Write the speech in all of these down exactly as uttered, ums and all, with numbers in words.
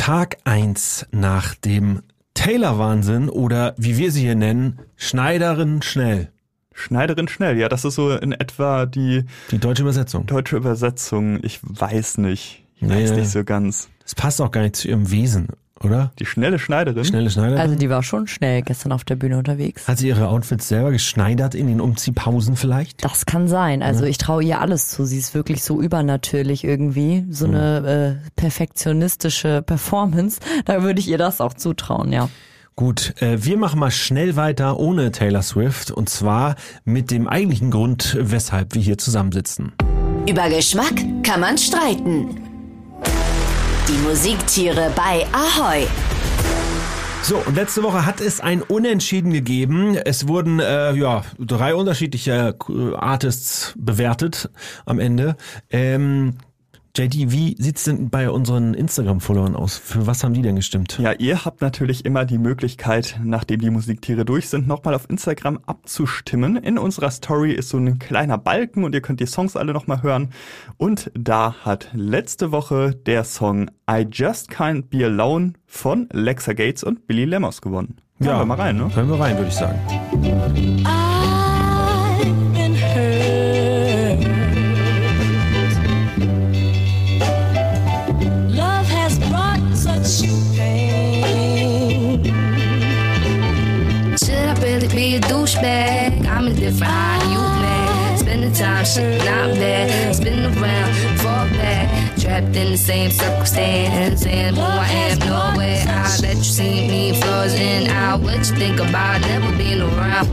Tag eins nach dem Taylor-Wahnsinn oder wie wir sie hier nennen, Schneiderin schnell. Schneiderin schnell, ja, das ist so in etwa die... Die deutsche Übersetzung. Deutsche Übersetzung, ich weiß nicht. Ich Nee. weiß nicht so ganz. Das passt auch gar nicht zu ihrem Wesen, oder? Die schnelle Schneiderin? Schnelle Schneiderin. Also die war schon schnell gestern auf der Bühne unterwegs. Hat sie ihre Outfits selber geschneidert in den Umziehpausen vielleicht? Das kann sein. Also ich traue ihr alles zu. Sie ist wirklich so übernatürlich irgendwie. So eine äh, perfektionistische Performance. Da würde ich ihr das auch zutrauen, ja. Gut, äh, wir machen mal schnell weiter ohne Taylor Swift und zwar mit dem eigentlichen Grund, weshalb wir hier zusammensitzen. Über Geschmack kann man streiten. Die Musiktiere bei Ahoi. So, und letzte Woche hat es ein Unentschieden gegeben. Es wurden äh, ja drei unterschiedliche äh, Artists bewertet am Ende. Ähm, J D, wie sieht's denn bei unseren Instagram-Followern aus? Für was haben die denn gestimmt? Ja, ihr habt natürlich immer die Möglichkeit, nachdem die Musiktiere durch sind, nochmal auf Instagram abzustimmen. In unserer Story ist so ein kleiner Balken und ihr könnt die Songs alle nochmal hören. Und da hat letzte Woche der Song I Just Can't Be Alone von Lexa Gates und Billy Lemmos gewonnen. Hören wir mal rein, ne? Hören wir rein, würde ich sagen. I've been hurt. Love has brought such pain. Should I really be a douchebag? I'm a different high, you mad. Spending time, shit not bad. Spin around, fall back. Trapped in the same circumstance. And who I am, nowhere I let you see me flaws in out. What you think about never being around?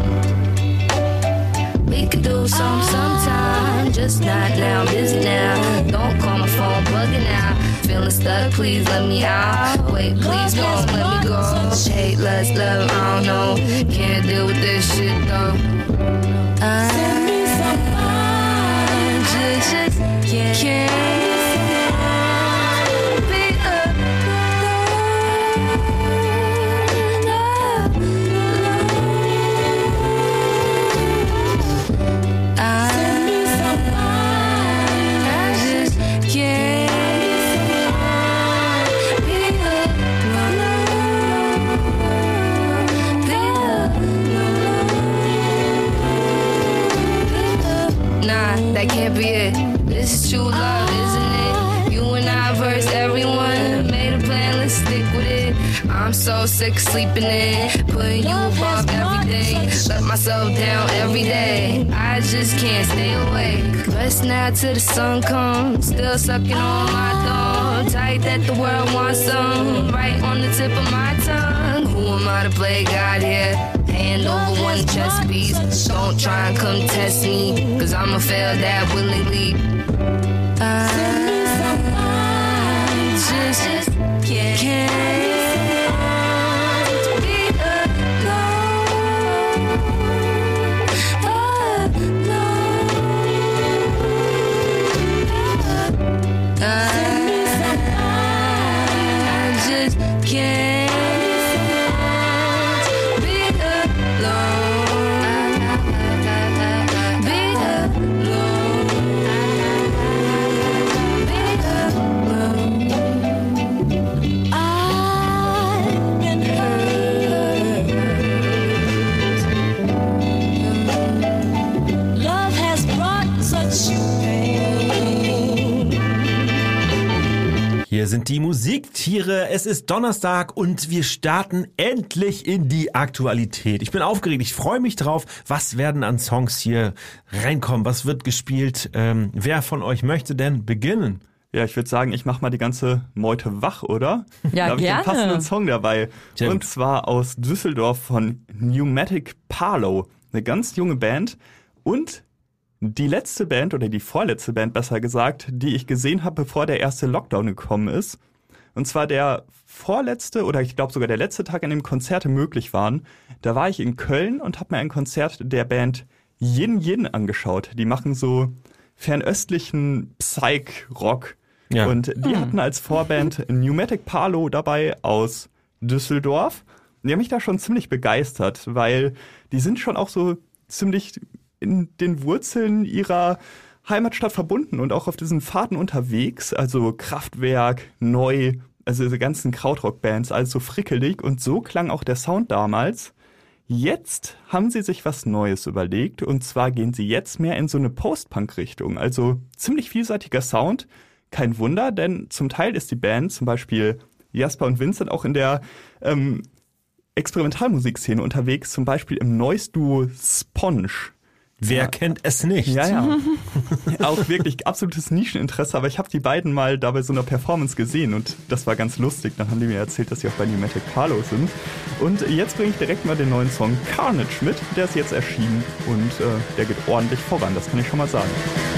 We could do some sometime, just not now, busy now. Don't call my phone, bugging out. Feeling stuck, please let me out. Wait, please don't let me go. Hate, less love, I don't know. Can't deal with this shit though. I just, just can't, can't. That can't be it. This is true love, isn't it? You and I versus everyone. Made a plan, let's stick with it. I'm so sick of sleeping in, putting you above everything. Let myself down every day. I just can't stay awake. Rest now till the sun comes. Still sucking on my thumb. Tight that the world wants some. Right on the tip of my tongue. Who am I to play God here? Hand over one chess piece. Don't try and come test me, cause I'ma fail that willingly. I just, just can't, can't be alone, alone. I just can't. Hier sind die Musiktiere. Es ist Donnerstag und wir starten endlich in die Aktualität. Ich bin aufgeregt. Ich freue mich drauf. Was werden an Songs hier reinkommen? Was wird gespielt? Ähm, wer von euch möchte denn beginnen? Ja, ich würde sagen, ich mache mal die ganze Meute wach, oder? Ja, da habe ich gerne. einen passenden Song dabei. Sehr und gut. zwar aus Düsseldorf von Pneumatic Parlow. Eine ganz junge Band. Und die letzte Band, oder die vorletzte Band besser gesagt, die ich gesehen habe, bevor der erste Lockdown gekommen ist. Und zwar der vorletzte, oder ich glaube sogar der letzte Tag, an dem Konzerte möglich waren. Da war ich in Köln und habe mir ein Konzert der Band Yin Yin angeschaut. Die machen so fernöstlichen Psych-Rock. Ja. Und die hatten als Vorband Pneumatic Parlow dabei aus Düsseldorf. Die haben mich da schon ziemlich begeistert, weil die sind schon auch so ziemlich in den Wurzeln ihrer Heimatstadt verbunden und auch auf diesen Fahrten unterwegs. Also Kraftwerk, Neu, also diese ganzen Krautrock-Bands, alles so frickelig und so klang auch der Sound damals. Jetzt haben sie sich was Neues überlegt und zwar gehen sie jetzt mehr in so eine Post-Punk-Richtung, also ziemlich vielseitiger Sound. Kein Wunder, denn zum Teil ist die Band, zum Beispiel Jasper und Vincent, auch in der ähm, Experimentalmusikszene unterwegs, zum Beispiel im Noise-Duo Sponge. Wer ja. kennt es nicht? Ja, ja. Auch wirklich absolutes Nischeninteresse, aber ich habe die beiden mal da bei so einer Performance gesehen und das war ganz lustig. Dann haben die mir erzählt, dass sie auch bei Pneumatic Parlow sind. Und jetzt bringe ich direkt mal den neuen Song Carnage mit. Der ist jetzt erschienen und äh, der geht ordentlich voran, das kann ich schon mal sagen.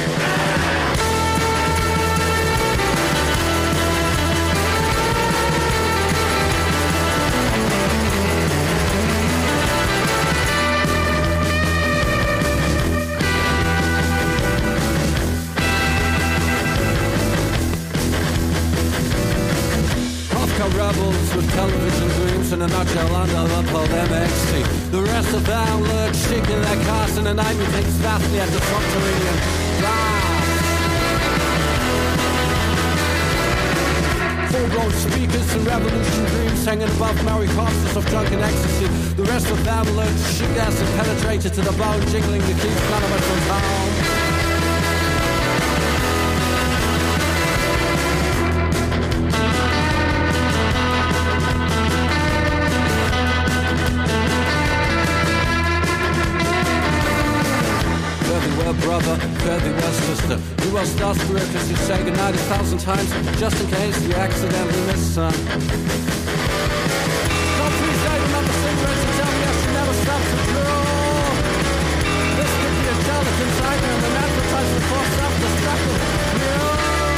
Rebels with television dreams in a nutshell under the pole M X T. The rest of them look chic in their cars in the night we take fastly at the subterranean blast. Full-blown speakers and revolution dreams hanging above merry corpses of drunken ecstasy. The rest of them look chic as and penetrated to the bone, jingling the keys, none of us was home. Brother, fare thee well, sister. We will start spiritless, you say goodnight a thousand times, just in case you accidentally miss some. Don't please say remember cigarettes and tell me I should never stop to draw. This could be a delicate nightmare and an advertisement for self-destructive. Yeah.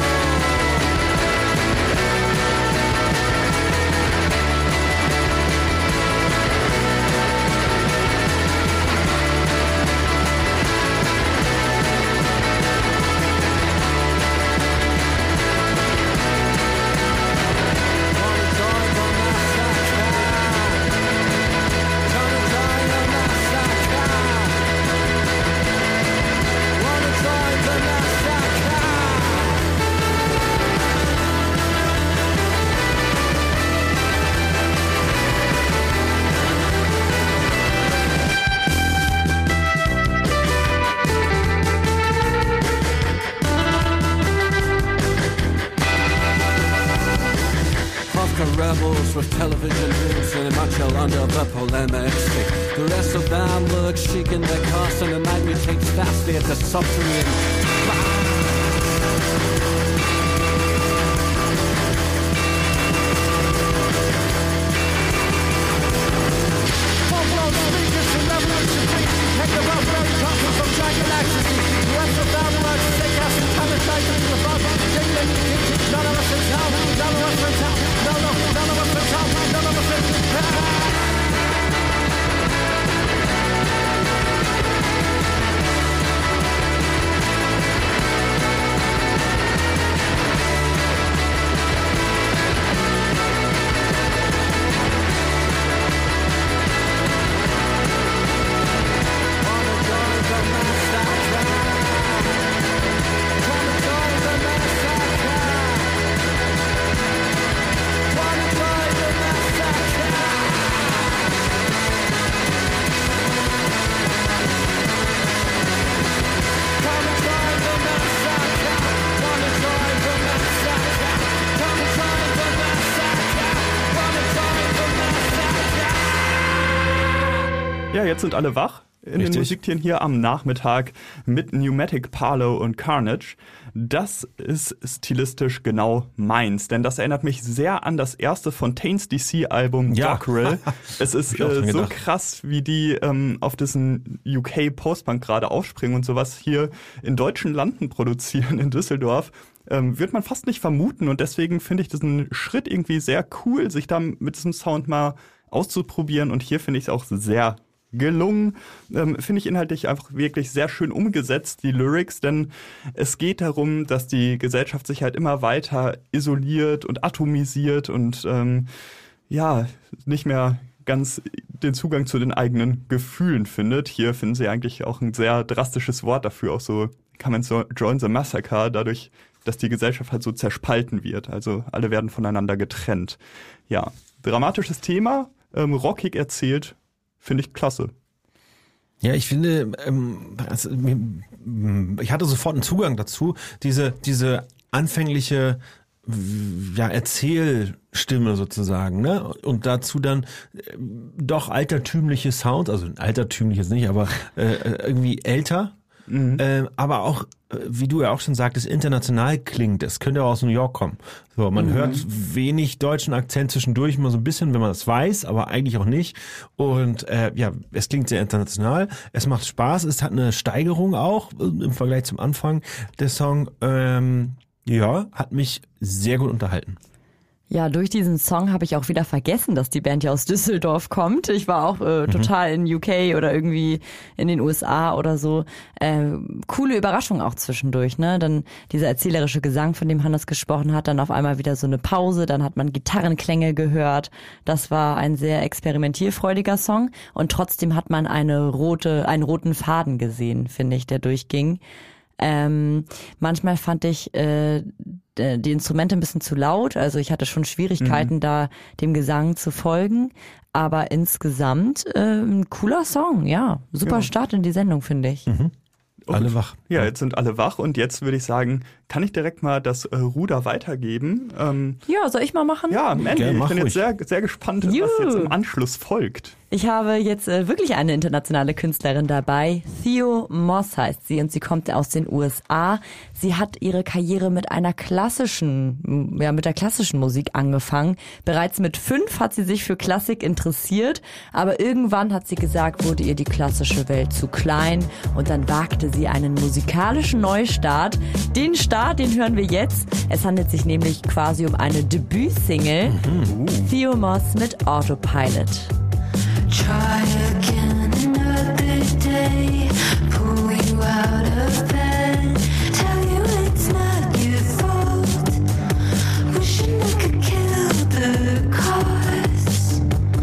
Rebels with television dreams in a nutshell under the polemic stick. The rest of them look chic in their cars and the night we take fastly at the subterranean. Full-blown speakers and revolution dreams hang above very corpses of drunken ecstasy. The rest of them look sick as and penetrated to the bone, jingling the keys, none of us is hell, none of us is hell. No, no, none of us are top, none of us are Ja, jetzt sind alle wach in Richtig. den Musiktieren hier am Nachmittag mit Pneumatic Parlow und Carnage. Das ist stilistisch genau meins, denn das erinnert mich sehr an das erste Fontaines D C Album Ja. Dockrell. Es ist Hab ich auch äh, dran so gedacht. krass, wie die ähm, auf diesen U K Postpunk gerade aufspringen und sowas hier in deutschen Landen produzieren in Düsseldorf. Ähm, wird man fast nicht vermuten und deswegen finde ich diesen Schritt irgendwie sehr cool, sich da mit diesem Sound mal auszuprobieren und hier finde ich es auch sehr gelungen, ähm, finde ich inhaltlich einfach wirklich sehr schön umgesetzt, die Lyrics, denn es geht darum, dass die Gesellschaft sich halt immer weiter isoliert und atomisiert und ähm, ja, nicht mehr ganz den Zugang zu den eigenen Gefühlen findet. Hier finden sie eigentlich auch ein sehr drastisches Wort dafür, auch so kann man so Join the Massacre, dadurch dass die Gesellschaft halt so zerspalten wird. Also alle werden voneinander getrennt. Ja, dramatisches Thema, ähm, rockig erzählt, finde ich klasse. Ja, ich finde, ähm, also, ich hatte sofort einen Zugang dazu, diese, diese anfängliche ja, Erzählstimme sozusagen, ne? Und dazu dann äh, doch altertümliche Sound, also altertümliches nicht, aber äh, irgendwie älter, mhm. äh, aber auch, äh, wie du ja auch schon sagtest, international klingt. Es könnte auch aus New York kommen. So, man mhm. hört wenig deutschen Akzent zwischendurch, immer so ein bisschen, wenn man das weiß, aber eigentlich auch nicht. Und äh, ja, es klingt sehr international. Es macht Spaß, es hat eine Steigerung auch im Vergleich zum Anfang der Song. Ähm, Ja, hat mich sehr gut unterhalten. Ja, durch diesen Song habe ich auch wieder vergessen, dass die Band ja aus Düsseldorf kommt. Ich war auch äh, total in U K oder irgendwie in den U S A oder so. Äh, coole Überraschung auch zwischendurch, ne? Dann dieser erzählerische Gesang, von dem Hannes gesprochen hat, dann auf einmal wieder so eine Pause, dann hat man Gitarrenklänge gehört. Das war ein sehr experimentierfreudiger Song und trotzdem hat man eine rote, einen roten Faden gesehen, finde ich, der durchging. Ähm, manchmal fand ich äh, die Instrumente ein bisschen zu laut, also ich hatte schon Schwierigkeiten, mhm. da dem Gesang zu folgen, aber insgesamt äh, ein cooler Song, ja, super ja. Start in die Sendung, finde ich. Mhm. Alle wach. Ja, jetzt sind alle wach und jetzt würde ich sagen, kann ich direkt mal das äh, Ruder weitergeben? Ähm, ja, soll ich mal machen? Ja, Mandy, ja, ich bin ruhig. jetzt sehr, sehr gespannt, Juhu. was jetzt im Anschluss folgt. Ich habe jetzt äh, wirklich eine internationale Künstlerin dabei. Theo Moss heißt sie und sie kommt aus den U S A. Sie hat ihre Karriere mit einer klassischen, ja, mit der klassischen Musik angefangen. Bereits mit fünf hat sie sich für Klassik interessiert, aber irgendwann hat sie gesagt, wurde ihr die klassische Welt zu klein und dann wagte sie einen musikalischen Neustart. Den Start, den hören wir jetzt. Es handelt sich nämlich quasi um eine Debütsingle. Mhm. Theo Moss mit Autopilot. Try again another day. Pull you out of bed. Tell you it's not your fault. Wishing I could kill the cause.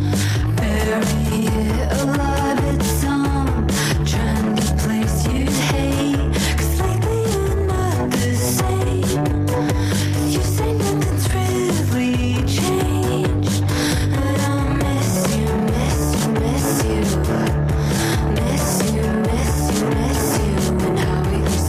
Bury it alive, it's on. Trying to place you'd hate. Cause lately you're not the same. You say nothing's really changed. But I'll miss you, miss you. Miss you, miss you, miss you, miss you, and how we used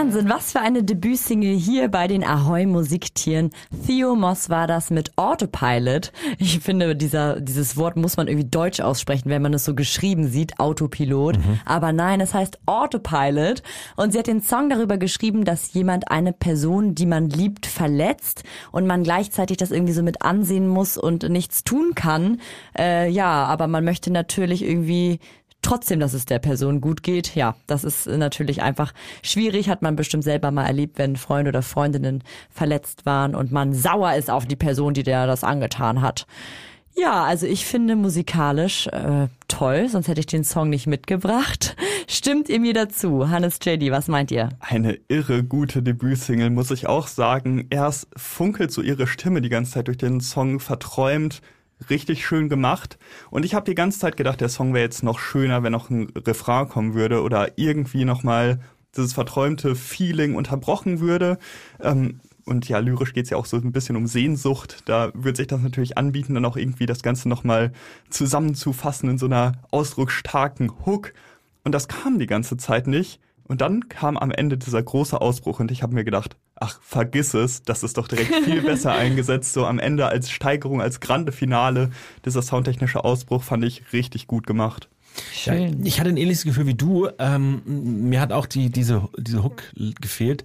Wahnsinn, was für eine Debütsingle hier bei den Ahoi Musiktieren. Theo Moss war das mit Autopilot. Ich finde, dieser, dieses Wort muss man irgendwie deutsch aussprechen, wenn man es so geschrieben sieht, Autopilot. Mhm. Aber nein, es heißt Autopilot. Und sie hat den Song darüber geschrieben, dass jemand eine Person, die man liebt, verletzt und man gleichzeitig das irgendwie so mit ansehen muss und nichts tun kann. Äh, ja, aber man möchte natürlich irgendwie trotzdem, dass es der Person gut geht. Ja, das ist natürlich einfach schwierig, hat man bestimmt selber mal erlebt, wenn Freunde oder Freundinnen verletzt waren und man sauer ist auf die Person, die der das angetan hat. Ja, also ich finde musikalisch äh, toll, sonst hätte ich den Song nicht mitgebracht. Stimmt ihr mir dazu? Hannes J D, was meint ihr? Eine irre gute Debütsingle, muss ich auch sagen. Erst funkelt so ihre Stimme die ganze Zeit durch den Song verträumt. Richtig schön gemacht. Und ich habe die ganze Zeit gedacht, der Song wäre jetzt noch schöner, wenn noch ein Refrain kommen würde oder irgendwie nochmal dieses verträumte Feeling unterbrochen würde. Ähm, und ja, lyrisch geht's ja auch so ein bisschen um Sehnsucht. Da würde sich das natürlich anbieten, dann auch irgendwie das Ganze nochmal zusammenzufassen in so einer ausdrucksstarken Hook. Und das kam die ganze Zeit nicht. Und dann kam am Ende dieser große Ausbruch und ich habe mir gedacht, ach, vergiss es, das ist doch direkt viel besser eingesetzt. So am Ende als Steigerung, als grande Finale, dieser soundtechnische Ausbruch fand ich richtig gut gemacht. Schön. Ja, ich hatte ein ähnliches Gefühl wie du. Ähm, mir hat auch die diese diese Hook gefehlt.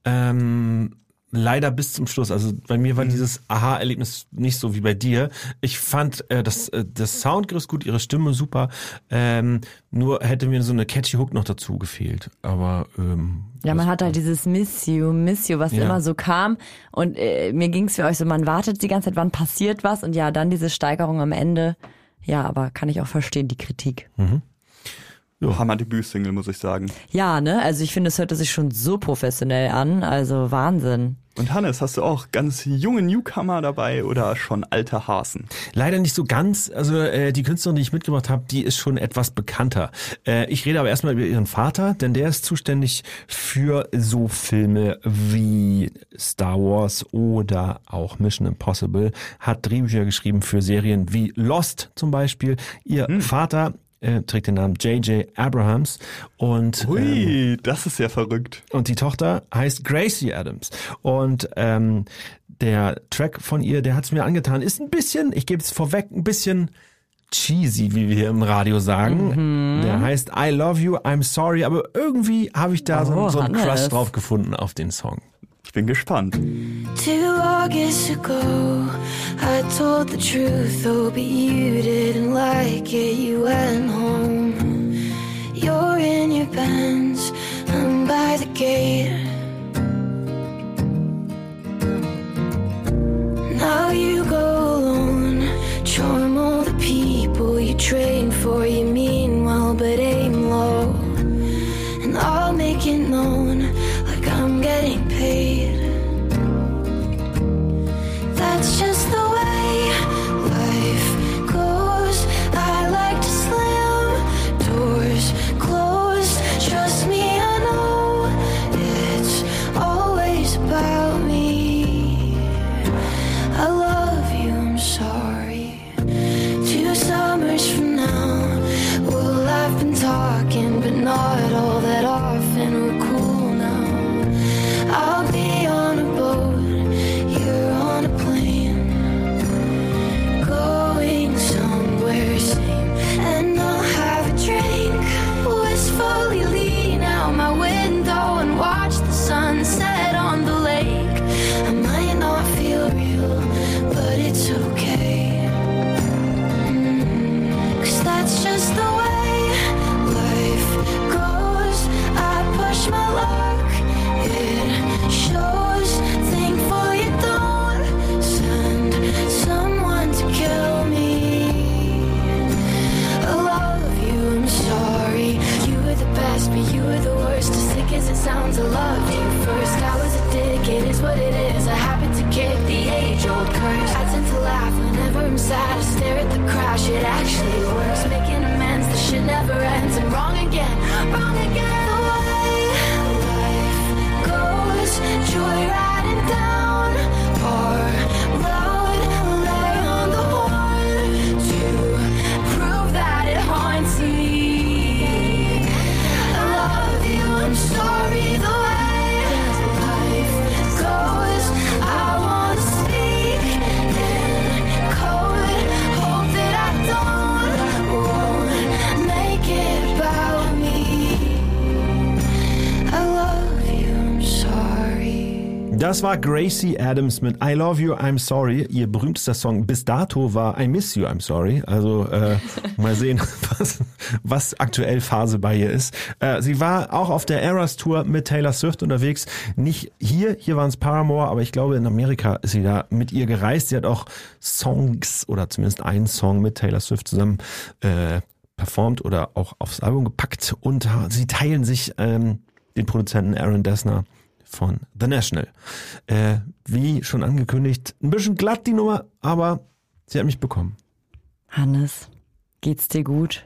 Ähm, Leider bis zum Schluss. Also bei mir war mhm. dieses Aha-Erlebnis nicht so wie bei dir. Ich fand äh, das, äh, das Soundgerüst gut, ihre Stimme super. Ähm, nur hätte mir so eine catchy Hook noch dazu gefehlt. Aber ähm, ja, man hat halt dieses Miss You, Miss You, was ja. immer so kam. Und äh, mir ging's für euch so, man wartet die ganze Zeit, wann passiert was? Und ja, dann diese Steigerung am Ende. Ja, aber kann ich auch verstehen, die Kritik. Mhm. Ja. Hammer-Debüt-Single, muss ich sagen. Ja, ne? Also ich finde, es hörte sich schon so professionell an. Also Wahnsinn. Und Hannes, hast du auch ganz junge Newcomer dabei oder schon alte Hasen? Leider nicht so ganz. Also äh, die Künstlerin, die ich mitgebracht habe, die ist schon etwas bekannter. Äh, ich rede aber erstmal über ihren Vater, denn der ist zuständig für so Filme wie Star Wars oder auch Mission Impossible, hat Drehbücher geschrieben für Serien wie Lost zum Beispiel. Ihr hm. Vater äh, trägt den Namen J J Abrahams und Hui, ähm, das ist ja verrückt. Und die Tochter heißt Gracie Adams und ähm, der Track von ihr, der hat's mir angetan, ist ein bisschen, ich gebe es vorweg, ein bisschen cheesy, wie wir hier im Radio sagen. Mhm. Der heißt I Love You, I'm Sorry, aber irgendwie habe ich da oh, so, so einen Hannes. Crush drauf gefunden auf den Song. Ich bin gespannt. Two August ago, I told the truth, oh, but you didn't like it, you went home. You're in your Benz, I'm by the gate. Now you go alone, charm all the people you train for, you mean well, but aim low. And I'll make it known, like I'm getting paid. That's just the way life goes. I like to slam doors closed. Trust me, I know it's always about me. I love you, I'm sorry. Two summers from now, well, I've been talking, but not all that often. We're cool now. I'll be on a boat, you're on a plane, going somewhere sane, and I'll have a drink, wistfully lean out my window and watch the sunset on the lake. I might not feel real, but it's okay, mm, 'cause that's just the way life goes. I push my luck, it shows. Thankful you don't send someone to kill me. I love you, I'm sorry. You were the best, but you were the worst. As sick as it sounds, I loved you first. I was a dick, it is what it is. I happen to kick the age-old curse. I tend to laugh whenever I'm sad. I stare at the crash, it actually works. Making amends, the shit never ends. And wrong again, wrong again. The way life goes, joyriding down our road. Lay on the horn to prove that it haunts me. I love you, I'm sorry. The way Das war Gracie Adams mit I Love You, I'm Sorry. Ihr berühmtester Song bis dato war I Miss You, I'm Sorry. Also äh, mal sehen, was, was aktuell Phase bei ihr ist. Äh, sie war auch auf der Eras Tour mit Taylor Swift unterwegs. Nicht hier, hier waren es Paramore, aber ich glaube in Amerika ist sie da mit ihr gereist. Sie hat auch Songs oder zumindest einen Song mit Taylor Swift zusammen äh, performt oder auch aufs Album gepackt. Und sie teilen sich ähm, den Produzenten Aaron Dessner von The National. Äh, wie schon angekündigt, ein bisschen glatt die Nummer, aber sie hat mich bekommen. Hannes, geht's dir gut?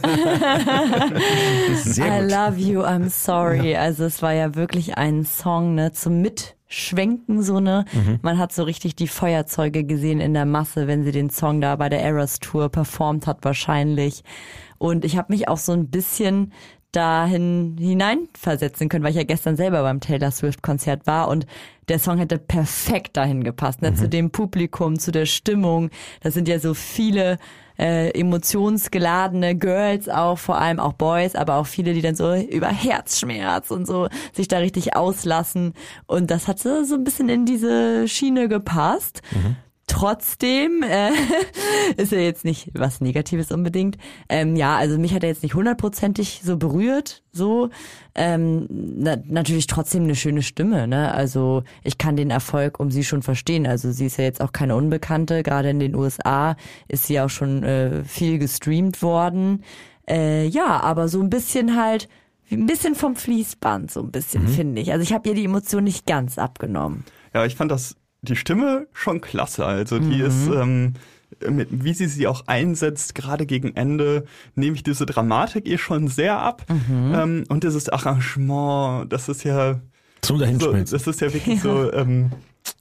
Sehr I gut. love you, I'm sorry. Ja. Also es war ja wirklich ein Song, ne, zum Mitschwenken, so, ne. Mhm. Man hat so richtig die Feuerzeuge gesehen in der Masse, wenn sie den Song da bei der Eras Tour performt hat wahrscheinlich. Und ich habe mich auch so ein bisschen dahin hineinversetzen können, weil ich ja gestern selber beim Taylor Swift Konzert war und der Song hätte perfekt dahin gepasst, ne? Mhm. Zu dem Publikum, zu der Stimmung. Das sind ja so viele äh, emotionsgeladene Girls auch, vor allem auch Boys, aber auch viele, die dann so über Herzschmerz und so sich da richtig auslassen und das hat so, so ein bisschen in diese Schiene gepasst. Mhm. Trotzdem äh, ist er jetzt nicht was Negatives unbedingt. Ähm, ja, also mich hat er jetzt nicht hundertprozentig so berührt. So ähm, na, natürlich trotzdem eine schöne Stimme. Ne? Also ich kann den Erfolg um sie schon verstehen. Also sie ist ja jetzt auch keine Unbekannte. Gerade in den U S A ist sie auch schon äh, viel gestreamt worden. Äh, ja, aber so ein bisschen halt, ein bisschen vom Fließband, so ein bisschen mhm. finde ich. Also ich habe ihr die Emotion nicht ganz abgenommen. Ja, ich fand das die Stimme schon klasse. Also die Mhm. ist, ähm, mit, wie sie sie auch einsetzt, gerade gegen Ende, nehme ich diese Dramatik ihr schon sehr ab. Mhm. Ähm, und dieses Arrangement, das ist ja Zum so, Dahinschmelzen. das ist ja wirklich so, ähm,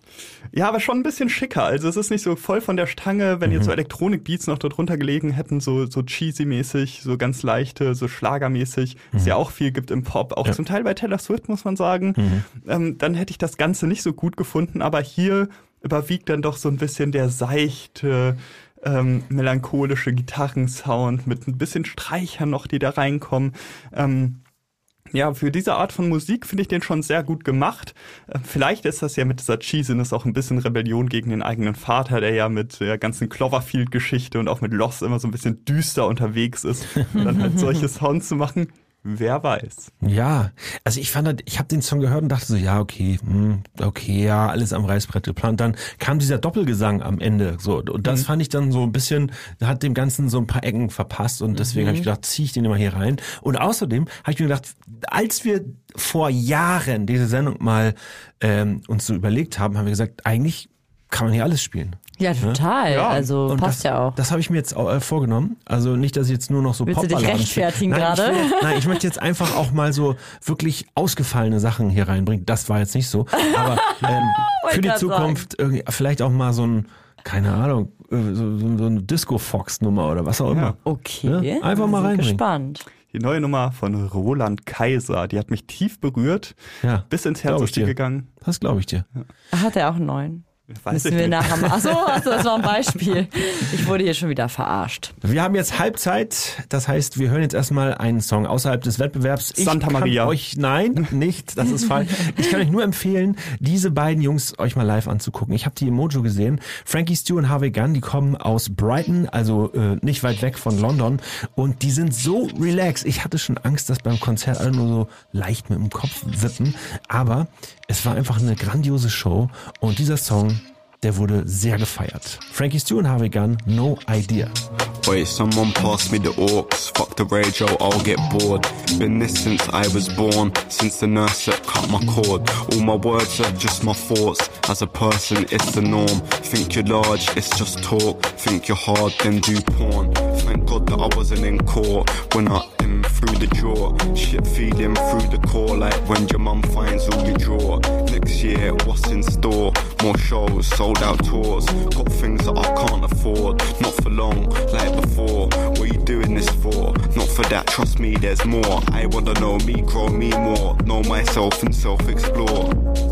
ja, aber schon ein bisschen schicker. Also es ist nicht so voll von der Stange, wenn Mhm. jetzt so Elektronik-Beats noch dort drunter gelegen hätten, so, so cheesy-mäßig, so ganz leichte, so schlagermäßig, Mhm. es ja auch viel gibt im Pop, auch Ja. zum Teil bei Taylor Swift, muss man sagen. Mhm. Ähm, dann hätte ich das Ganze nicht so gut gefunden, aber hier überwiegt dann doch so ein bisschen der seichte, ähm, melancholische Gitarrensound mit ein bisschen Streichern noch, die da reinkommen. Ähm, Ja, für diese Art von Musik finde ich den schon sehr gut gemacht. Äh, Vielleicht ist das ja mit dieser Cheesiness auch ein bisschen Rebellion gegen den eigenen Vater, der ja mit der ganzen Cloverfield-Geschichte und auch mit Lost immer so ein bisschen düster unterwegs ist. Und dann halt solche Sounds zu machen, wer weiß. Ja, also ich fand, halt, ich habe den Song gehört und dachte so, ja, okay, hm, okay, ja, alles am Reißbrett geplant. Dann kam dieser Doppelgesang am Ende, so, und das Mhm. fand ich dann so ein bisschen, hat dem Ganzen so ein paar Ecken verpasst und deswegen Mhm. habe ich gedacht, ziehe ich den immer hier rein. Und außerdem habe ich mir gedacht, als wir vor Jahren diese Sendung mal ähm, uns so überlegt haben, haben wir gesagt, eigentlich kann man hier alles spielen. Ja, total. Ja, Also Und passt das, ja auch. Das habe ich mir jetzt auch, äh, vorgenommen. Also nicht, dass ich jetzt nur noch so Willst du dich Popballaden rechtfertigen spiele. Nein, gerade? Ich will, nein, ich möchte jetzt einfach auch mal so wirklich ausgefallene Sachen hier reinbringen. Das war jetzt nicht so. Aber ähm, für die grad Zukunft irgendwie vielleicht auch mal so ein, keine Ahnung, äh, so, so, so eine Disco-Fox-Nummer oder was auch immer. Okay. Ja, einfach mal Wir sind reinbringen. gespannt. Die neue Nummer von Roland Kaiser, die hat mich tief berührt, Ja, bis ins Herz glaub ich ist die dir. gegangen. Das glaube ich dir. Hat er auch einen neuen? Weiß Müssen ich wir nicht. nachher mal. Achso, also das war ein Beispiel. Ich wurde hier schon wieder verarscht. Wir haben jetzt Halbzeit, das heißt, wir hören jetzt erstmal einen Song außerhalb des Wettbewerbs. Ich Santa kann Maria. euch, nein, nicht, das ist falsch. Ich kann euch nur empfehlen, diese beiden Jungs euch mal live anzugucken. Ich habe die im Mojo gesehen. Frankie Stew und Harvey Gunn, die kommen aus Brighton, also äh, nicht weit weg von London, und die sind so relaxed. Ich hatte schon Angst, dass beim Konzert alle nur so leicht mit dem Kopf wippen, aber es war einfach eine grandiose Show und dieser Song, der wurde sehr gefeiert. Frankie Stew und Harvey Gunn, No Idea. Wait, someone pass me the aux. Fuck the radio, I'll get bored. Been this since I was born, since the nurse that cut my cord. All my words are just my thoughts. As a person, it's the norm. Think you're large, it's just talk. Think you're hard, then do porn. Thank God that I wasn't in court when I am through the jaw. Shit feeding through the core, like when your mum finds all you draw. Next year, what's in store? More shows, sold out tours. Got things that I can't afford. Not for long, like before. What are you doing this for? Not for that, trust me, there's more. I wanna know me, grow me more. Know myself and self-explore.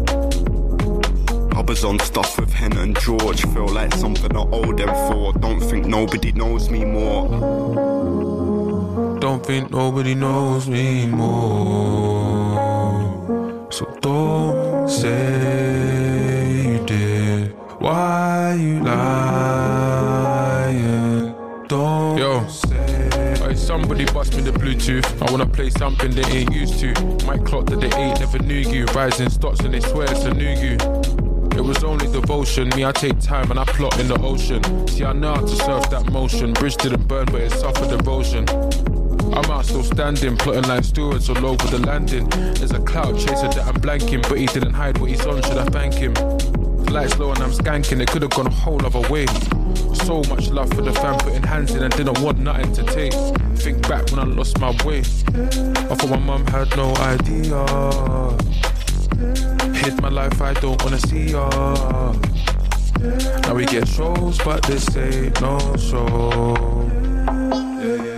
I was on stuff with Hen and George. Feel like something I owe them for. Don't think nobody knows me more. Don't think nobody knows me more. So don't say Why you lying? Don't Yo. say. Hey, somebody bust me the Bluetooth. I wanna play something they ain't used to. Might clock that they ain't never knew you. Rising stocks and they swear it's a new you. It was only devotion. Me, I take time and I plot in the ocean. See, I know how to surf that motion. Bridge didn't burn, but it suffered erosion. I'm out still standing, plotting like stewards all over the landing. There's a cloud chaser that I'm blanking, but he didn't hide what he's on, should I thank him? Lights low and I'm skanking, it could've gone a whole other way. So much love for the fam, putting hands in and didn't want nothing to take. Think back when I lost my way. I thought my mum had no idea. Here's my life, I don't wanna see ya. Now we get shows, but this ain't no show. Yeah, yeah.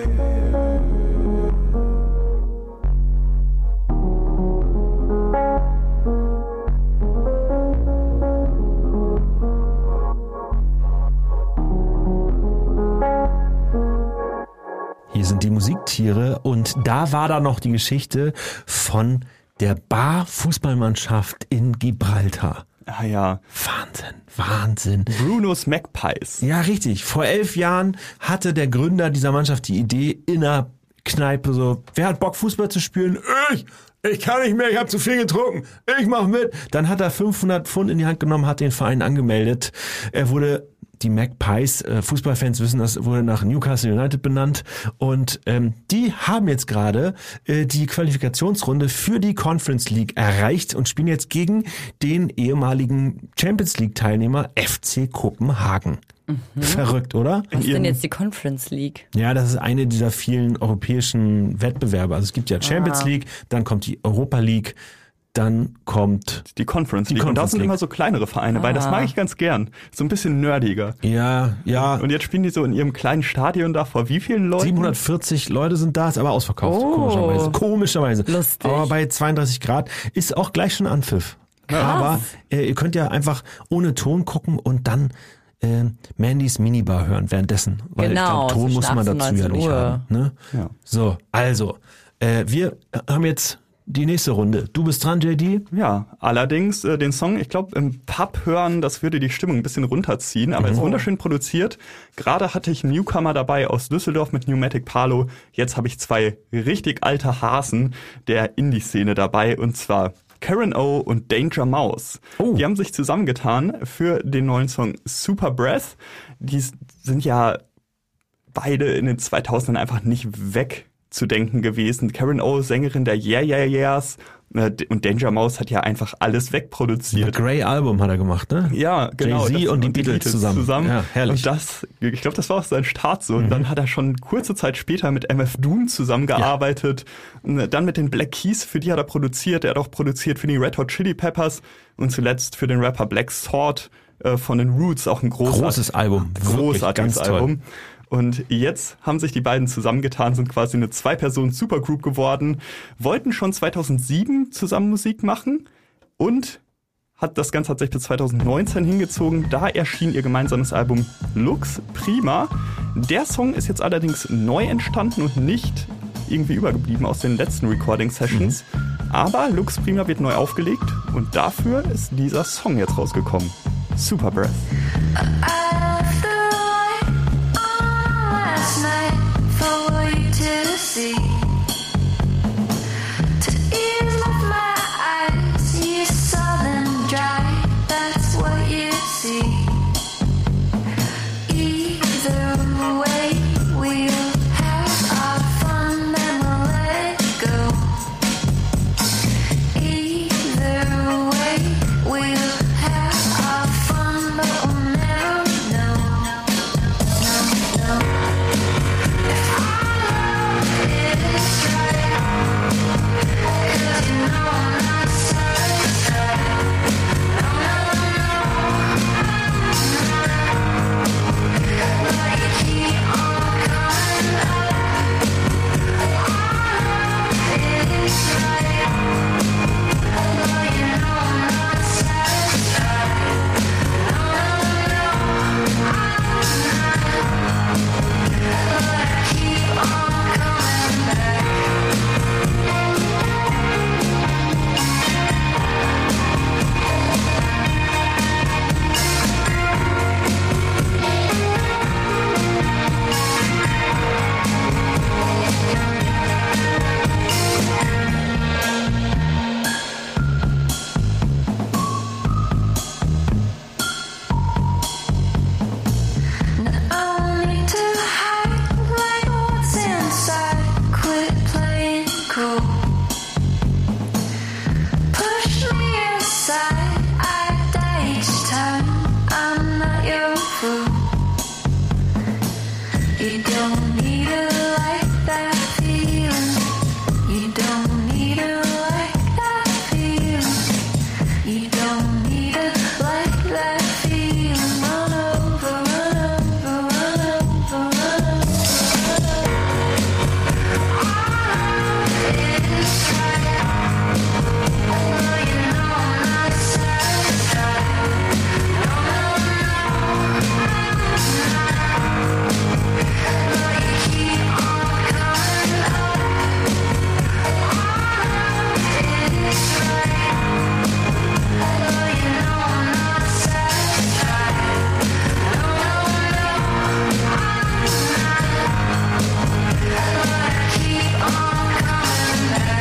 Hier sind die Musiktiere und da war da noch die Geschichte von der Bar-Fußballmannschaft in Gibraltar. Ah ja. Wahnsinn, Wahnsinn. Bruno's Magpies. Ja, richtig. Vor elf Jahren hatte der Gründer dieser Mannschaft die Idee in einer Kneipe so, wer hat Bock Fußball zu spielen? Ich! Ich kann nicht mehr, ich habe zu viel getrunken. Ich mach mit. Dann hat er fünfhundert Pfund in die Hand genommen, hat den Verein angemeldet. Er wurde... Die Magpies, äh, Fußballfans wissen, das wurde nach Newcastle United benannt und ähm, die haben jetzt gerade äh, die Qualifikationsrunde für die Conference League erreicht und spielen jetzt gegen den ehemaligen Champions League Teilnehmer F C Kopenhagen. Mhm. Verrückt, oder? Was ist denn jetzt die Conference League? Ja, das ist eine dieser vielen europäischen Wettbewerbe. Also es gibt ja Champions ah. League, dann kommt die Europa League, dann kommt die Conference die League. Conference und da sind League. immer so kleinere Vereine, ah. weil das mag ich ganz gern. So ein bisschen nerdiger. Ja, ja. Und jetzt spielen die so in ihrem kleinen Stadion da vor wie vielen Leuten? siebenhundertvierzig Leute sind da, ist aber ausverkauft. Oh. Komischerweise. Komischerweise. Lustig. Aber bei zweiunddreißig Grad ist auch gleich schon Anpfiff. Krass. Aber äh, ihr könnt ja einfach ohne Ton gucken und dann äh, Mandys Minibar hören währenddessen. Weil genau, ich glaub, Ton so muss man dazu ja nicht Uhr. haben. Ne? Ja. So, also, äh, wir haben jetzt die nächste Runde. Du bist dran, J D? Ja, allerdings äh, den Song, ich glaube, im Pub hören, das würde die Stimmung ein bisschen runterziehen, aber mhm. ist wunderschön produziert. Gerade hatte ich einen Newcomer dabei aus Düsseldorf mit Pneumatic Parlow. Jetzt habe ich zwei richtig alte Hasen der Indie-Szene dabei, und zwar Karen O und Danger Mouse. Oh. Die haben sich zusammengetan für den neuen Song Super Breath. Die sind ja beide in den zweitausendern einfach nicht weg zu denken gewesen. Karen O, Sängerin der Yeah Yeah Yeahs, und Danger Mouse hat ja einfach alles wegproduziert. Das Grey Album hat er gemacht, ne? Ja, genau. Jay-Z und die Beatles zusammen. zusammen. Ja, herrlich. Und das, ich glaube, das war auch sein Start so. Und mhm. dann hat er schon kurze Zeit später mit M F Doom zusammengearbeitet. Ja. Dann mit den Black Keys, für die hat er produziert. Er hat auch produziert für die Red Hot Chili Peppers und zuletzt für den Rapper Black Thought äh, von den Roots, auch ein großartig, großes Album. Großartiges ganz Album. Toll. Und jetzt haben sich die beiden zusammengetan, sind quasi eine Zwei-Personen-Supergroup geworden, wollten schon zweitausendsieben zusammen Musik machen und hat das Ganze tatsächlich bis zweitausendneunzehn hingezogen. Da erschien ihr gemeinsames Album Lux Prima. Der Song ist jetzt allerdings neu entstanden und nicht irgendwie übergeblieben aus den letzten Recording-Sessions. Mhm. Aber Lux Prima wird neu aufgelegt und dafür ist dieser Song jetzt rausgekommen. Super Breath. See, to ease off my eyes, you saw them dry. That's what you see. Either way, we'll have our fun, then we'll let it go. Either way, we'll have our fun, but we'll never don't need it like that feeling. You don't need it like that feeling. You don't need it like that feeling. Run over, run over, run over, run over. It's right. I know you know I'm not satisfied. No, no, no. But you keep on coming up. It's right. I know you know I'm not satisfied. No, no, no. But I keep on coming back.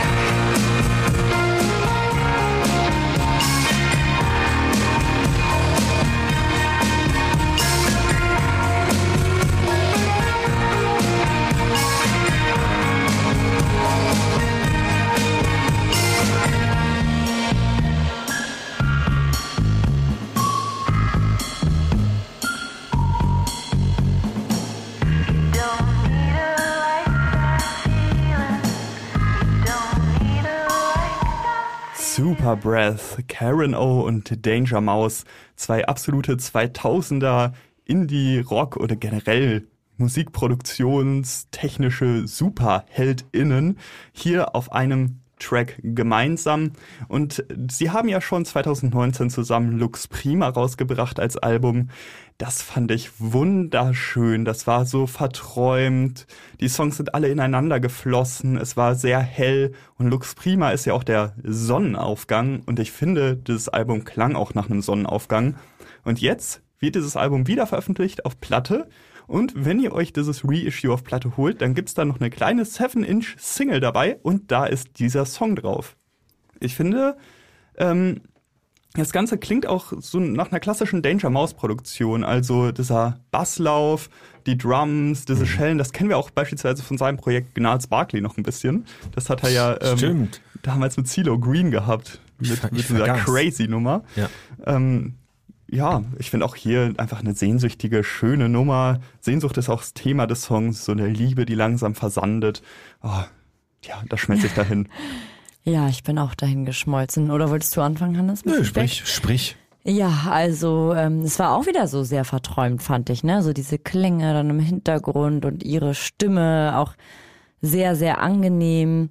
Don't need it like that feeling. Don't need it like that. Super Breath, Karen O und Danger Mouse, zwei absolute zweitausender Indie-Rock oder generell musikproduktionstechnische SuperheldInnen hier auf einem Track gemeinsam. Und sie haben ja schon zwanzig neunzehn zusammen Lux Prima rausgebracht als Album. Das fand ich wunderschön. Das war so verträumt. Die Songs sind alle ineinander geflossen. Es war sehr hell. Und Lux Prima ist ja auch der Sonnenaufgang. Und ich finde, dieses Album klang auch nach einem Sonnenaufgang. Und jetzt wird dieses Album wieder veröffentlicht auf Platte. Und wenn ihr euch dieses Reissue auf Platte holt, dann gibt's da noch eine kleine seven inch Single dabei und da ist dieser Song drauf. Ich finde, ähm, das Ganze klingt auch so nach einer klassischen Danger Mouse Produktion, also dieser Basslauf, die Drums, diese Schellen, das kennen wir auch beispielsweise von seinem Projekt Gnarls Barkley noch ein bisschen. Das hat er ja ähm, damals mit CeeLo Green gehabt, mit, Ich, mit ich dieser vergaß. crazy Nummer. Ja. Ähm, Ja, ich finde auch hier einfach eine sehnsüchtige, schöne Nummer. Sehnsucht ist auch das Thema des Songs, so eine Liebe, die langsam versandet. Oh, ja, da schmelze ich dahin. Ja, ich bin auch dahin geschmolzen. Oder wolltest du anfangen, Hannes? mit Nö, Feedback? sprich, sprich. Ja, also ähm, es war auch wieder so sehr verträumt, fand ich, ne? So diese Klänge dann im Hintergrund und ihre Stimme auch sehr, sehr angenehm.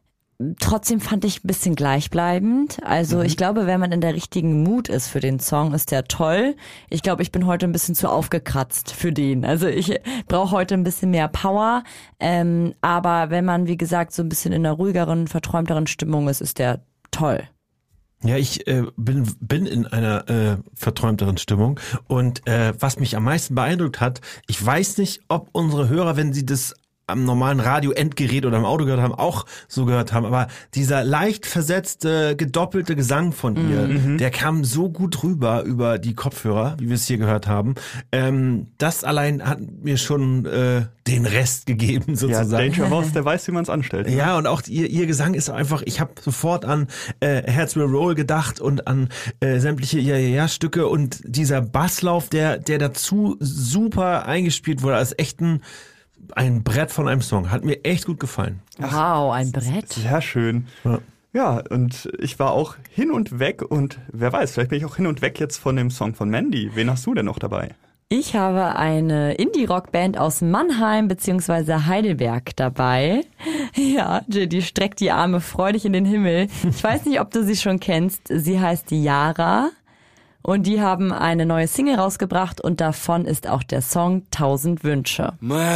Trotzdem fand ich ein bisschen gleichbleibend. Also mhm. ich glaube, wenn man in der richtigen Mut ist für den Song, ist der toll. Ich glaube, ich bin heute ein bisschen zu aufgekratzt für den. Also ich brauche heute ein bisschen mehr Power. Ähm, aber wenn man, wie gesagt, so ein bisschen in einer ruhigeren, verträumteren Stimmung ist, ist der toll. Ja, ich äh, bin bin in einer äh, verträumteren Stimmung und äh, was mich am meisten beeindruckt hat, ich weiß nicht, ob unsere Hörer, wenn sie das am normalen Radio-Endgerät oder im Auto gehört haben, auch so gehört haben, aber dieser leicht versetzte, gedoppelte Gesang von ihr, mhm. der kam so gut rüber über die Kopfhörer, wie wir es hier gehört haben. Ähm, das allein hat mir schon äh, den Rest gegeben, sozusagen. Ja, Danger Mouse, der weiß, wie man es anstellt. Ne? Ja, und auch ihr, ihr Gesang ist einfach, ich habe sofort an äh, Heads Will Roll gedacht und an äh, sämtliche Ja-Ja-Ja-Stücke und dieser Basslauf, der der dazu super eingespielt wurde, als echten ein Brett von einem Song. Hat mir echt gut gefallen. Wow, ein Brett. Sehr schön. Ja. Ja, und ich war auch hin und weg und wer weiß, vielleicht bin ich auch hin und weg jetzt von dem Song von Mandy. Wen hast du denn noch dabei? Ich habe eine Indie-Rock-Band aus Mannheim bzw. Heidelberg dabei. Ja, die streckt die Arme freudig in den Himmel. Ich weiß nicht, ob du sie schon kennst. Sie heißt Yara. Und die haben eine neue Single rausgebracht und davon ist auch der Song Tausend Wünsche.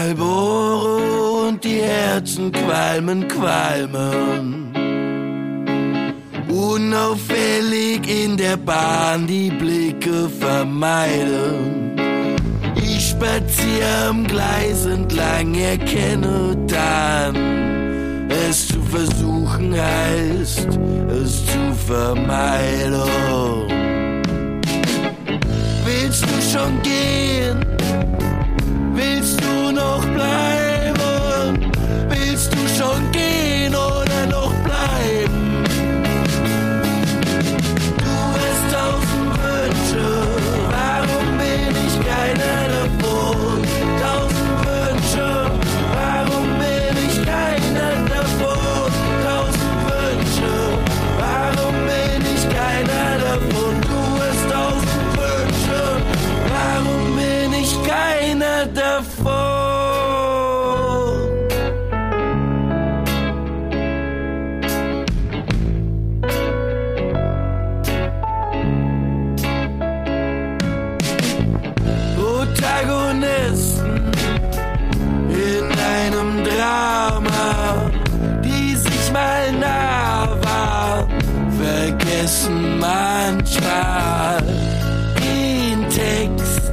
Marlboro und die Herzen qualmen, qualmen. Unauffällig in der Bahn die Blicke vermeiden. Ich spaziere am Gleis entlang, erkenne dann, es zu versuchen heißt, es zu vermeiden. Willst du schon gehen? Willst du noch bleiben? Willst du schon gehen oder noch bleiben? Du hast tausend Wünsche, warum bin ich keiner davon? Tausend Wünsche, davon. Protagonisten in einem Drama, die sich mal nah war, vergessen manchmal den Text.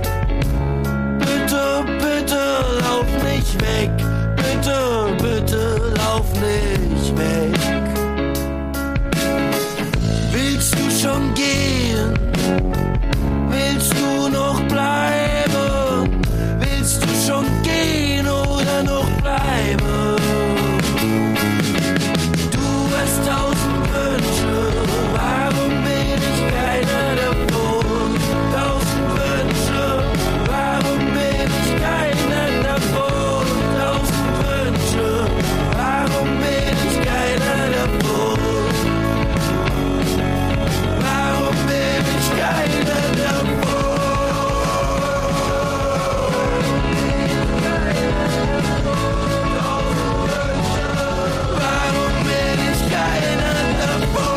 Bitte, bitte lauf nicht weg, bitte, bitte lauf nicht weg. Willst du schon gehen? Willst du noch bleiben? Willst du schon gehen oder noch bleiben? Du hast tausend Wünsche, warum bin ich keiner davon? Tausend Wünsche, warum bin ich keiner davon? Tausend Wünsche, warum bin ich keiner davon? Warum bin ich keiner davon? Warum bin ich keiner davon?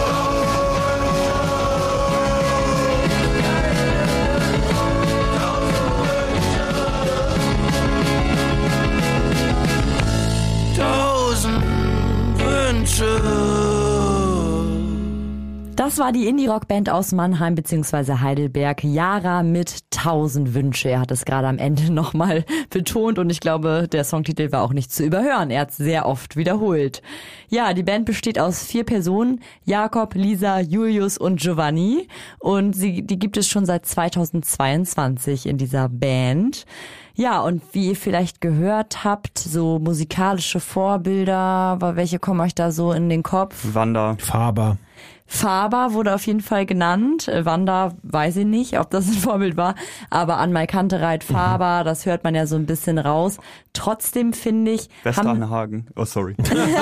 Tausend Wünsche. Das war die Indie-Rock-Band aus Mannheim bzw. Heidelberg, Yara mit tausend Wünsche. Er hat es gerade am Ende nochmal betont und ich glaube, der Songtitel war auch nicht zu überhören. Er hat es sehr oft wiederholt. Ja, die Band besteht aus vier Personen, Jakob, Lisa, Julius und Giovanni. Und sie, die gibt es schon seit zweitausendzweiundzwanzig in dieser Band. Ja, und wie ihr vielleicht gehört habt, so musikalische Vorbilder, welche kommen euch da so in den Kopf? Wanda. Faber. Faber wurde auf jeden Fall genannt. Wanda, weiß ich nicht, ob das ein Vorbild war. Aber Anmai Kantereit, Faber, mhm. das hört man ja so ein bisschen raus. Trotzdem finde ich... Westernhagen. Oh, sorry.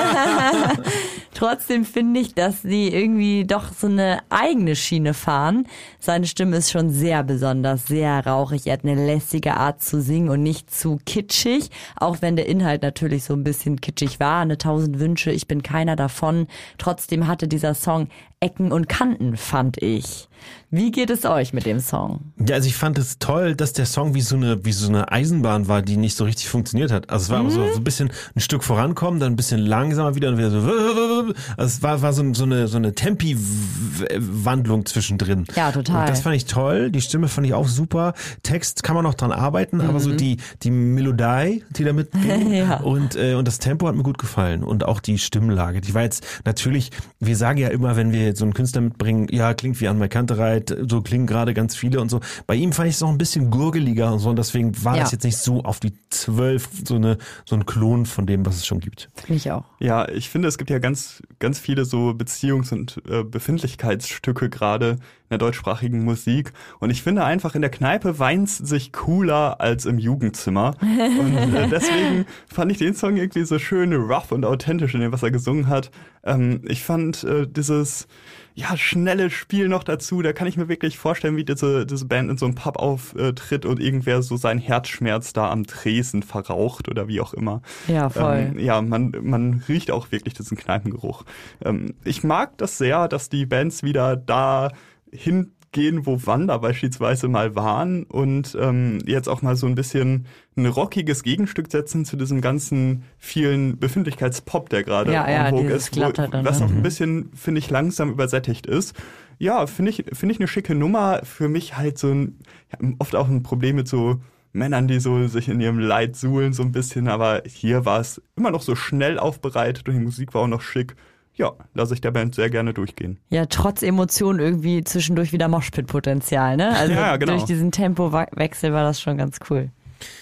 Trotzdem finde ich, dass sie irgendwie doch so eine eigene Schiene fahren. Seine Stimme ist schon sehr besonders, sehr rauchig. Er hat eine lässige Art zu singen und nicht zu kitschig. Auch wenn der Inhalt natürlich so ein bisschen kitschig war. Eine tausend Wünsche, ich bin keiner davon. Trotzdem hatte dieser Song Ecken und Kanten, fand ich. Wie geht es euch mit dem Song? Ja, also ich fand es toll, dass der Song wie so eine wie so eine Eisenbahn war, die nicht so richtig funktioniert hat. Also es war mhm. so, so ein bisschen ein Stück vorankommen, dann ein bisschen langsamer wieder und wieder so. Also es war war so, so eine so eine Tempi-Wandlung zwischendrin. Ja, total. Und das fand ich toll. Die Stimme fand ich auch super. Text kann man noch dran arbeiten, mhm. aber so die die Melodie, die da mitgeht ja. und äh, und das Tempo hat mir gut gefallen und auch die Stimmlage. Die war jetzt natürlich, wir sagen ja immer, wenn wir so einen Künstler mitbringen, ja, klingt wie Anmai Kantereit, so klingen gerade ganz viele und so. Bei ihm fand ich es noch ein bisschen gurgeliger und so und deswegen war ja. das jetzt nicht so auf die zwölf, so eine so ein Klon von dem, was es schon gibt. Finde ich auch. Ja, ich finde, es gibt ja ganz ganz viele so Beziehungs- und äh, Befindlichkeitsstücke gerade in der deutschsprachigen Musik und ich finde einfach, in der Kneipe weint's sich cooler als im Jugendzimmer und äh, deswegen fand ich den Song irgendwie so schön rough und authentisch in dem, was er gesungen hat. Ähm, ich fand äh, dieses ja, schnelle Spiel noch dazu, da kann ich mir wirklich vorstellen, wie diese, diese Band in so einem Pub auftritt und irgendwer so seinen Herzschmerz da am Tresen verraucht oder wie auch immer. Ja, voll. Ähm, ja, man, man riecht auch wirklich diesen Kneipengeruch. Ähm, ich mag das sehr, dass die Bands wieder da hingehen, wo Wanda beispielsweise mal waren und ähm, jetzt auch mal so ein bisschen ein rockiges Gegenstück setzen zu diesem ganzen vielen Befindlichkeitspop, der gerade ja, ja, en vogue ist, wo, dann, was ne? auch ein bisschen, finde ich, langsam übersättigt ist. Ja, finde ich, finde ich eine schicke Nummer. Für mich halt so ein, ja, oft auch ein Problem mit so Männern, die so sich in ihrem Leid suhlen so ein bisschen, aber hier war es immer noch so schnell aufbereitet und die Musik war auch noch schick. Ja, lasse ich der Band sehr gerne durchgehen. Ja, trotz Emotionen irgendwie zwischendurch wieder Moshpit-Potenzial, ne? Also ja, genau. durch diesen Tempowechsel war das schon ganz cool.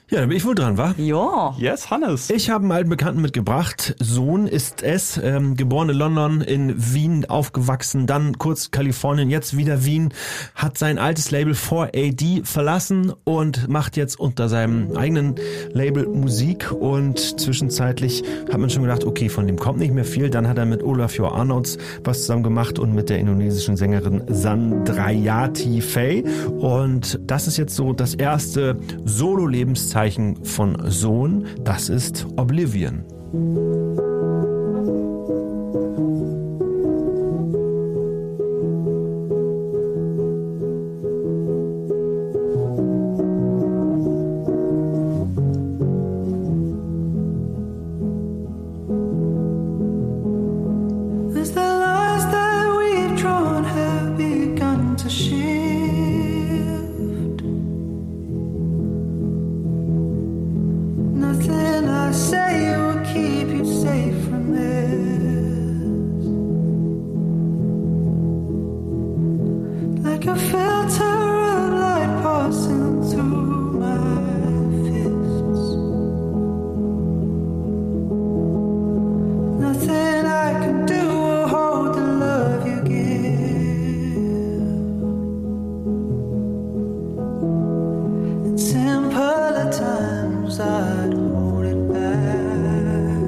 Ja, dann bin ich wohl dran, wa? Ja. Yes, Hannes. Ich habe einen alten Bekannten mitgebracht. Sohn ist es, ähm, geboren in London, in Wien aufgewachsen, dann kurz Kalifornien, jetzt wieder Wien, hat sein altes Label four A D verlassen und macht jetzt unter seinem eigenen Label Musik und zwischenzeitlich hat man schon gedacht, okay, von dem kommt nicht mehr viel. Dann hat er mit Olafur Arnolds was zusammen gemacht und mit der indonesischen Sängerin Sandrayati Faye und das ist jetzt so das erste Solo-Lebenszeichen von Sohn, das ist Oblivion. As the lines that we've drawn have begun to shift, nothing I say will keep you safe from this. Like a filter of light passing through my fists, nothing I can do will hold the love you give. In simpler times I'd hold it back.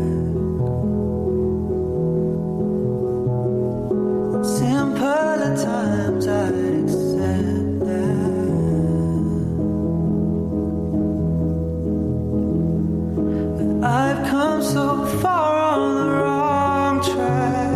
In simpler times I'd accept that. But I've come so far on the wrong track.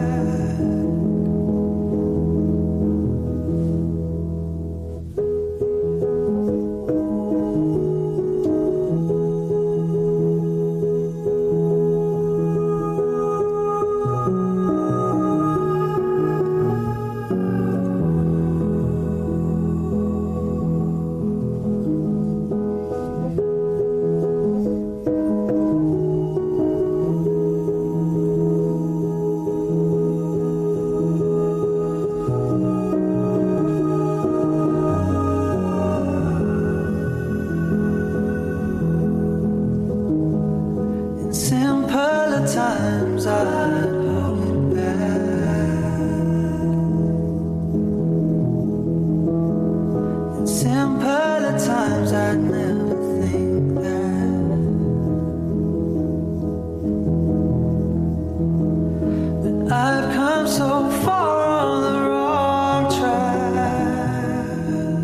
In simpler times I'd hold it back. In simpler times I'd never think that. But I've come so far on the wrong track.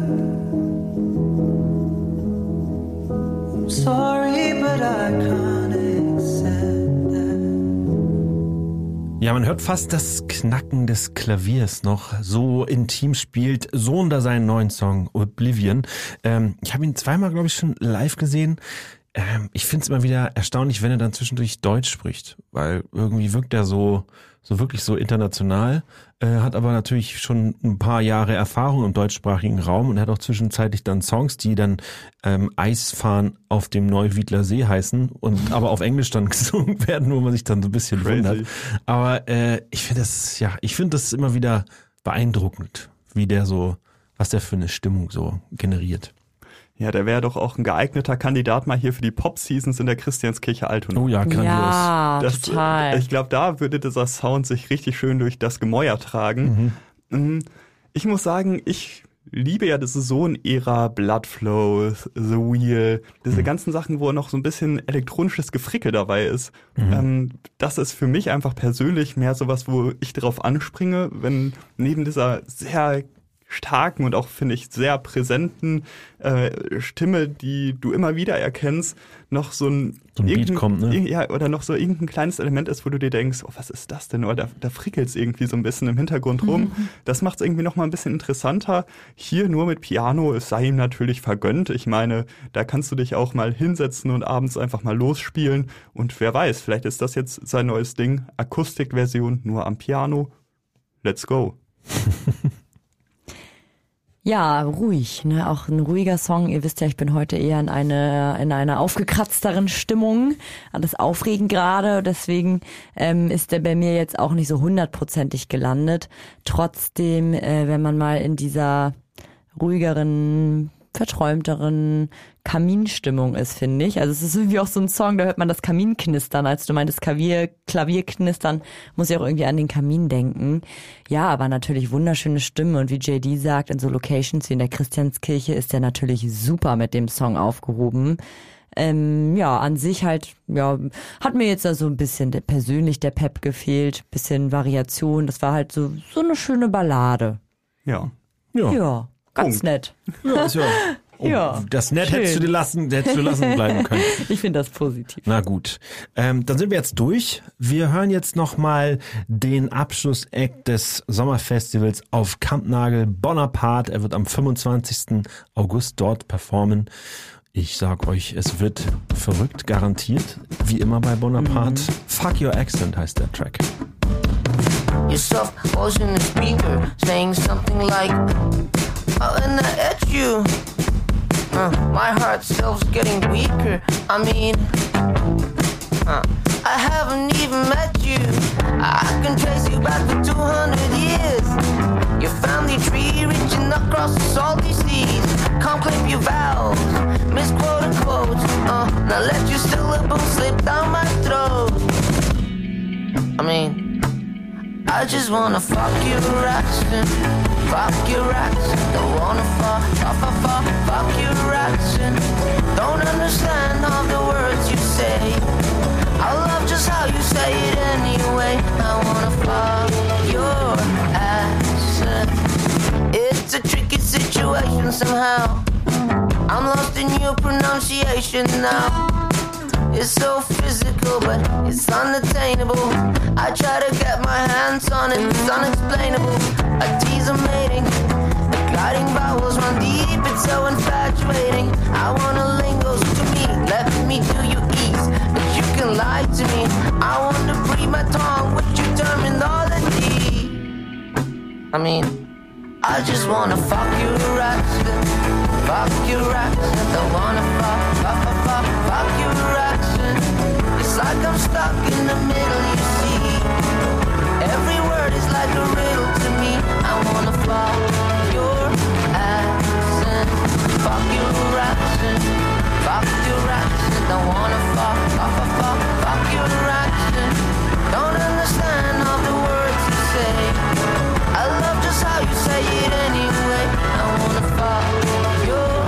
I'm sorry, but I can't accept that. Ja, man hört fast das Knacken des Klaviers noch. So intim spielt Sohn da seinen neuen Song Oblivion. Ähm, ich habe ihn zweimal, glaube ich, schon live gesehen. Ähm, ich finde es immer wieder erstaunlich, wenn er dann zwischendurch Deutsch spricht, weil irgendwie wirkt er so, so wirklich so international, äh, hat aber natürlich schon ein paar Jahre Erfahrung im deutschsprachigen Raum und er hat auch zwischenzeitlich dann Songs, die dann ähm, Eisfahren auf dem Neuwiedler See heißen und aber auf Englisch dann gesungen werden, wo man sich dann so ein bisschen Crazy. wundert. Aber äh, ich finde das, ja, ich finde das immer wieder beeindruckend, wie der so, was der für eine Stimmung so generiert. Ja, der wäre doch auch ein geeigneter Kandidat mal hier für die Pop-Seasons in der Christianskirche Altona. Oh ja, grandios. Ja, Das, total. Ich glaube, da würde dieser Sound sich richtig schön durch das Gemäuer tragen. Mhm. Ich muss sagen, ich liebe ja diese Sohn-Ära, Bloodflow, The Wheel, diese mhm. ganzen Sachen, wo noch so ein bisschen elektronisches Gefrickel dabei ist. Mhm. Ähm, das ist für mich einfach persönlich mehr sowas, wo ich drauf anspringe, wenn neben dieser sehr starken und auch, finde ich, sehr präsenten äh, Stimme, die du immer wieder erkennst, noch so ein, so ein Beat kommt, ne? Ja, oder noch so irgendein kleines Element ist, wo du dir denkst, oh, was ist das denn? Oder da, da frickelt es irgendwie so ein bisschen im Hintergrund rum. Mhm. Das macht es irgendwie noch mal ein bisschen interessanter. Hier nur mit Piano, es sei ihm natürlich vergönnt. Ich meine, da kannst du dich auch mal hinsetzen und abends einfach mal losspielen. Und wer weiß, vielleicht ist das jetzt sein neues Ding. Akustikversion nur am Piano. Let's go. Ja, ruhig, ne? Auch ein ruhiger Song. Ihr wisst ja, ich bin heute eher in eine in einer aufgekratzteren Stimmung. Alles aufregend gerade, deswegen ähm, ist der bei mir jetzt auch nicht so hundertprozentig gelandet. Trotzdem, äh, wenn man mal in dieser ruhigeren verträumteren Kaminstimmung ist, finde ich. Also es ist irgendwie auch so ein Song, da hört man das Kaminknistern. Als du meintest Klavier, Klavierknistern, muss ich auch irgendwie an den Kamin denken. Ja, aber natürlich wunderschöne Stimme und wie J D sagt, in so Locations wie in der Christianskirche ist der natürlich super mit dem Song aufgehoben. Ähm, ja, an sich halt, ja, hat mir jetzt da so ein bisschen der, persönlich der Pep gefehlt, bisschen Variation. Das war halt so, so eine schöne Ballade. Ja. Ja. Ja, ganz Punkt. nett. Ja, ist ja. Oh, Ja, das nett schön. hättest du dir lassen, hättest du lassen bleiben können. Ich finde das positiv. Na gut, ähm, dann sind wir jetzt durch. Wir hören jetzt nochmal den Abschlussact des Sommerfestivals auf Kampnagel, Bonaparte. Er wird am fünfundzwanzigsten August dort performen. Ich sag euch, es wird verrückt, garantiert. Wie immer bei Bonaparte. Mhm. Fuck Your Accent heißt der Track. Your soft voice in the speaker saying something like, oh, and I at you. Uh, my heart self's getting weaker. I mean, uh, I haven't even met you. I can trace you back for two hundred years. Your family tree reaching across the salty seas. Can't claim your vows, misquote unquote. Uh, now let your syllable slip down my throat. I mean, I just wanna fuck your accent, fuck your accent. Don't wanna fuck, fuck, fuck, fuck, fuck your accent. Don't understand all the words you say. I love just how you say it anyway. I wanna fuck your accent. It's a tricky situation somehow. I'm lost in your pronunciation now. It's so physical, but it's unattainable. I try to get my hands on it, it's unexplainable. I tease a mating, the gliding vowels run deep, it's so infatuating. I wanna lingo to me, let me do you ease, but you can lie to me. I want to breathe my tongue with your terminology. I mean, I just wanna fuck your accent, fuck your accent. I wanna fuck, fuck, fuck, fuck, fuck your accent. It's like I'm stuck in the middle, you see. Every word is like a riddle to me. I wanna fuck your accent, fuck your accent, fuck your accent. I wanna fuck, fuck, fuck, fuck, fuck your accent. Don't understand all the words you say. I love just how you say it anyway. I wanna fuck your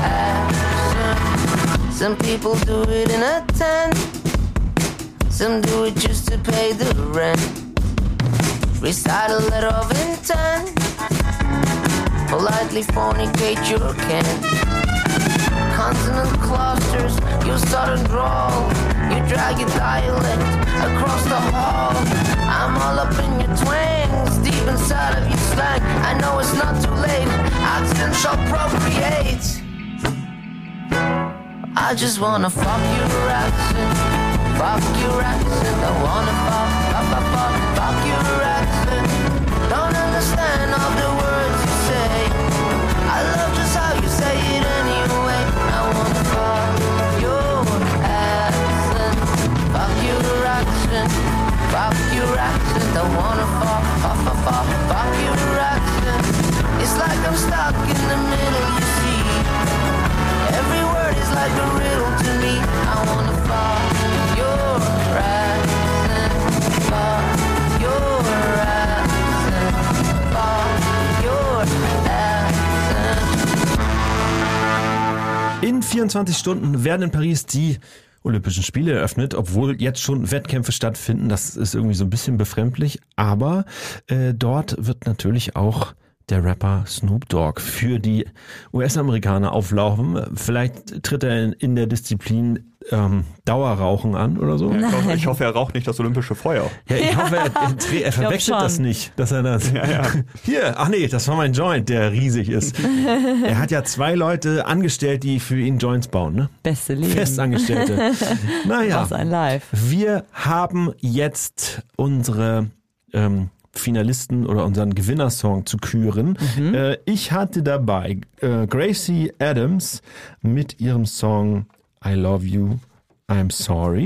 accent. Some people do it in a tent. Some do it just to pay the rent. Recite a letter of intent. Politely fornicate your kin. Consonant clusters, you start to drawl. You drag your dialect across the hall. I'm all up in your twangs, deep inside of your slang. I know it's not too late, accent shall procreate. I just wanna fuck your accent, fuck your accent. I wanna fuck, fuck, fuck, fuck, fuck your accent. Don't understand all the words you say. I love just how you say it anyway. I wanna fuck your accent, fuck your accent, fuck your accent. I wanna fuck, fuck, fuck, fuck, fuck your accent. It's like I'm stuck in the middle, you see. Every word is like a riddle to me. I wanna fuck your accent, fuck your accent, fuck your accent. In vierundzwanzig Stunden werden in Paris die Olympischen Spiele eröffnet, obwohl jetzt schon Wettkämpfe stattfinden. Das ist irgendwie so ein bisschen befremdlich. Aber äh, dort wird natürlich auch der Rapper Snoop Dogg für die U S-Amerikaner auflaufen. Vielleicht tritt er in, in der Disziplin ähm, Dauerrauchen an oder so. Ich hoffe, ich hoffe, er raucht nicht das olympische Feuer. Ja, ich hoffe, er, er, er verwechselt schon. das nicht, dass er das... Ja, ja. Hier, ach nee, das war mein Joint, der riesig ist. Er hat ja zwei Leute angestellt, die für ihn Joints bauen, ne? Beste Leben. Festangestellte. Naja, Was ein Live. wir haben jetzt unsere ähm, Finalisten oder unseren Gewinnersong zu küren. Mhm. Äh, ich hatte dabei äh, Gracie Adams mit ihrem Song I Love You, I'm Sorry.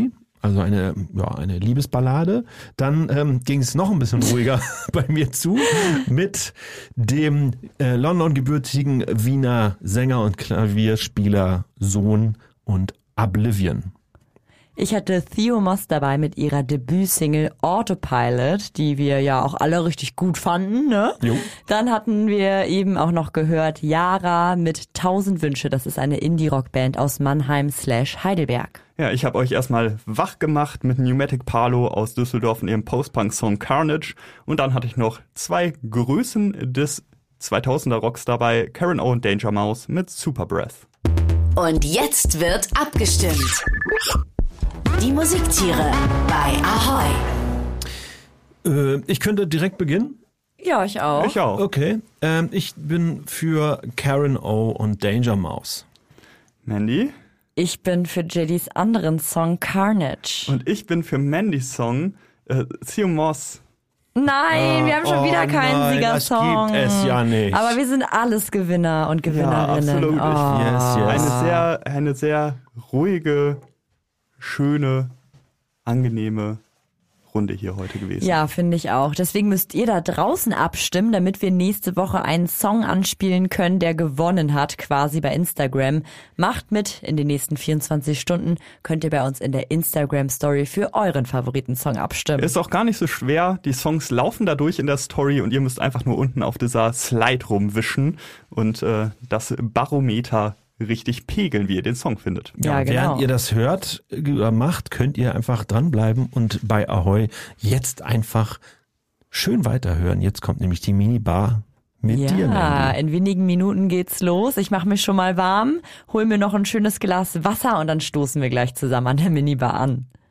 also eine, ja, eine Liebesballade. Dann ähm, ging es noch ein bisschen ruhiger bei mir zu mit dem äh, London-gebürtigen Wiener Sänger und Klavierspieler Sohn und Oblivion. Ich hatte Theo Moss dabei mit ihrer Debütsingle Autopilot, die wir ja auch alle richtig gut fanden, ne? Jo. Dann hatten wir eben auch noch gehört Yara mit Tausend Wünsche. Das ist eine Indie-Rock-Band aus Mannheim slash Heidelberg. Ja, ich habe euch erstmal wach gemacht mit Pneumatic Parlo aus Düsseldorf und ihrem Post-Punk-Song Carnage. Und dann hatte ich noch zwei Größen des zweitausender Rocks dabei, Karen O und Danger Mouse mit Super Breath. Und jetzt wird abgestimmt. Die Musiktiere bei Ahoi. Äh, ich könnte direkt beginnen. Ja, ich auch. Ich auch. Okay. Ähm, ich bin für Karen O und Danger Mouse. Mandy? Ich bin für J Ds anderen Song Carnage. Und ich bin für Mandys Song äh, Theo Moss. Nein, wir haben schon Oh wieder keinen nein, Siegersong. das gibt es ja nicht. Aber wir sind alles Gewinner und Gewinnerinnen. Ja, absolut. Oh. Yes, yes. Eine sehr, eine sehr ruhige, schöne, angenehme Runde hier heute gewesen. Ja, finde ich auch. Deswegen müsst ihr da draußen abstimmen, damit wir nächste Woche einen Song anspielen können, der gewonnen hat, quasi bei Instagram. Macht mit, in den nächsten vierundzwanzig Stunden könnt ihr bei uns in der Instagram-Story für euren Favoriten-Song abstimmen. Ist auch gar nicht so schwer. Die Songs laufen da durch in der Story und ihr müsst einfach nur unten auf dieser Slide rumwischen und äh, das Barometer richtig pegeln, wie ihr den Song findet. Ja, genau. Während ihr das hört, äh, macht, könnt ihr einfach dranbleiben und bei Ahoi jetzt einfach schön weiterhören. Jetzt kommt nämlich die Minibar mit ja, dir, Mandy. in wenigen Minuten geht's los. Ich mache mich schon mal warm, hol mir noch ein schönes Glas Wasser und dann stoßen wir gleich zusammen an der Minibar an.